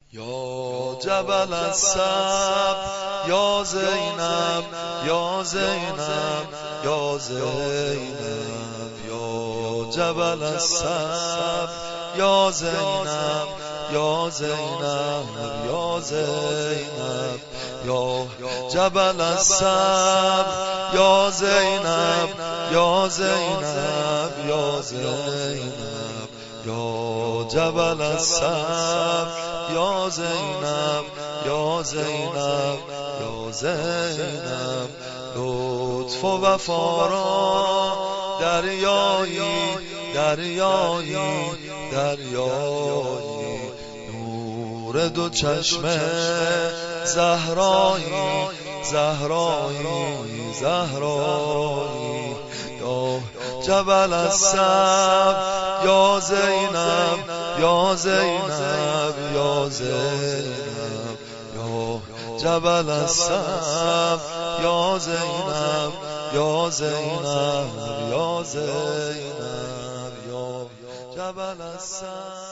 یا جبل الصبر یا زینب یا زینب یا زینب یا جبل الصبر یا زینب یا زینب یا زینب یا جبل الصبر یا زینب یا زینب یا زینب یا جبل الصبر یا زینب یا زینب یا زینب لطف و وفا را دریایی دریایی دریایی نور دو چشم زهرایی زهرایی زهرایی یا جبل الصبر یا زینب یا زینب یا زینب یا جبل الصبر یا زینب یا زینب یا زینب یا جبل الصبر